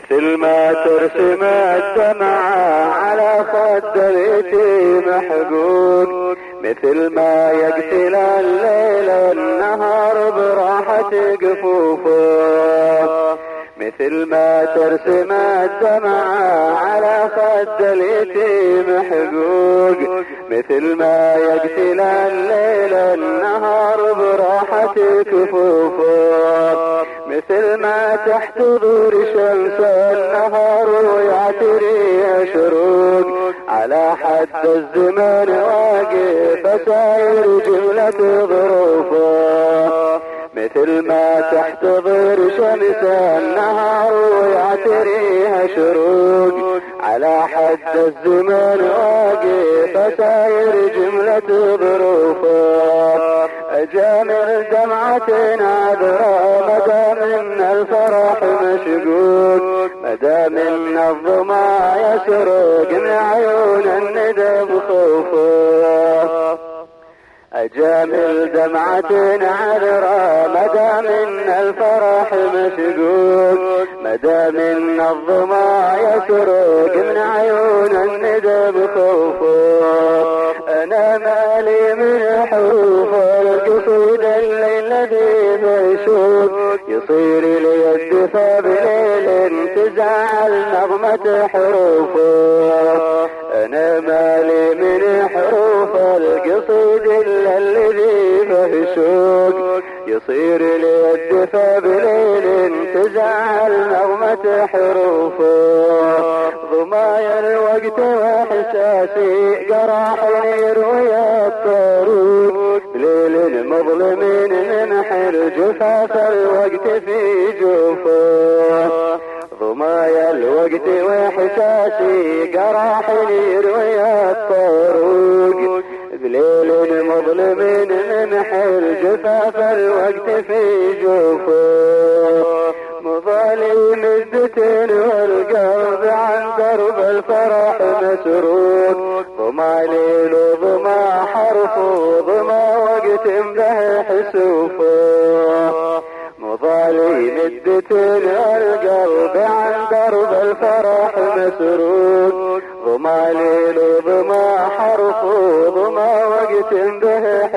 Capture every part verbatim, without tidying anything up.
مثل ما ترسم الدمعة على خد اليتيم حقوق، مثل ما يقتل الليل النهار براحة قفوفه، مثل ما ترسم الدمعة على خد اليتيم حقوق، مثل ما يقتل الليل النهار براحة كفوفه، مثل ما تحت ظهور شمس النهار ويعتري شروق، على حد الزمان واقف ساير جملة ظروفه، مثل ما تحت ظهور شمس النهار ويعتريها شروق، على حد الزمان واقف ساير جملة ظروفه، أجامل دمعة نادرة مدام ان الفرح مشقوق، مدام ان الظما يسرق من عيون الندى بخوفه، أجامل دمعة عذرة مدام ان الفرح مشقوق، مدام ان الظما يسرق من عيون الندى بخوفه، أنا مالي من حروف القصيد الذي مشوق، يصير لي الدفا بليل تزعل نغمة حروفه، أنا مالي من حروف القصيد الذي مشوق، يصير لي الدفا بليل تزعل نغمة حروفه، ضمايا الوقت واحساسي قراحني رؤيا الطروق، ليل مظلم منحل جفاف الوقت في جوفه، ضمايا الوقت واحساسي قراحني رؤيا الطروق، بليل مظلم منحل جفاف الوقت في جوفه، مظالم الدتن والقلب عن درب الفرح مسروق، ضما ليل وضما حرف وضما وقت به حسوفه، مظالم الدتن والقلب عن درب الفرح مسروق، ضما ليل وضما حرف وضما وقت به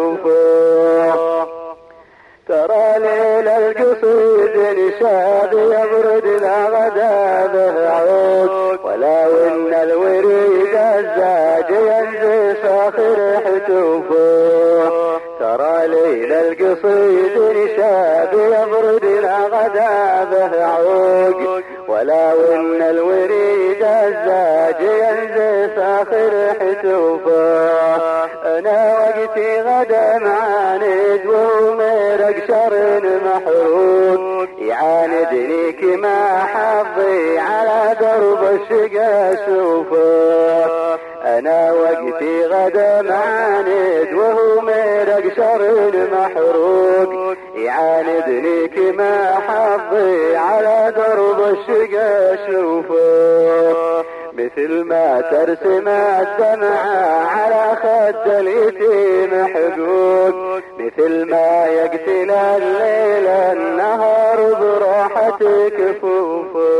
حسوفه، ترى ليل القصيد نشاد يبرد لا غدا به عود، ولو ان الوريد الزاج ينزل ساخر حتوفه، ترى ليل القصيد نشاد يبرد لا غدا به عود، ولو ان الوريد الزاج ينزل ساخر حتوفه، انا وقتي غدا معاند ومرق شر محروق، يعاندني كما حظي على درب الشقا شوفه، انا وقتي غدا معاند وهو مرق شر محروق، يعاندني كما حظي على درب الشقا شوفه، مثل ما ترسم الدمعة على خد اليتيم حقوق، مثل ما يقتل الليل النهار براحة كفوفه،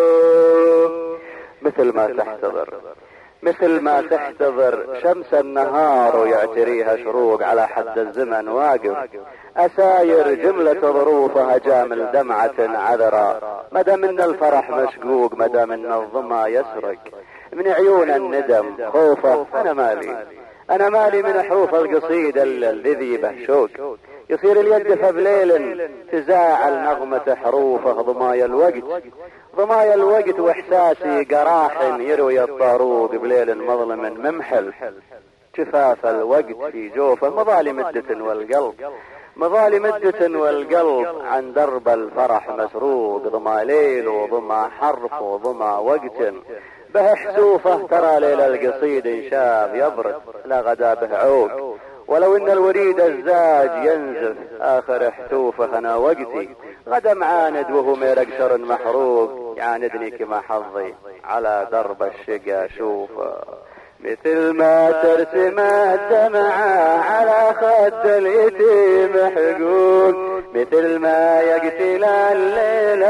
مثل ما تحتضر مثل ما تحتضر شمس النهار ويعتريها شروق، على حد الزمن واقف أساير جملة ظروفها جامل دمعة عذرا، مدام ان الفرح مشقوق، مدام ان الظما يسرق من عيون الندم خوفه، أنا مالي أنا مالي من حروف القصيد الذي به شوق، يصير اليد فبليل تزاعل نغمة حروفه، ضمايا الوقت ضمايا الوقت واحساسي قراح يروي الطاروق، بليل مظلم ممحل جفاف الوقت في جوفه، مظالم الدتن والقلب مظالم الدتن والقلب عن درب الفرح مسروق، ضما ليل وضما حرف وضما وقت به حسوفه، ترى ليل القصيد انشاب يبرد لا غدا به عوق، ولو ان الوريد الزاج ينزف اخر حتوفه، انا وقتي غدا معاند وهو ميرق شر محروق، يعاندني كما حظي على درب الشقا شوفه، مثل ما ترسم الدمعة على خد اليتيم حقوق، مثل ما يقتل الليل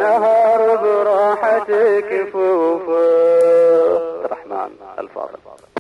النهار براحة كفوفه. الرحمن الفاضل.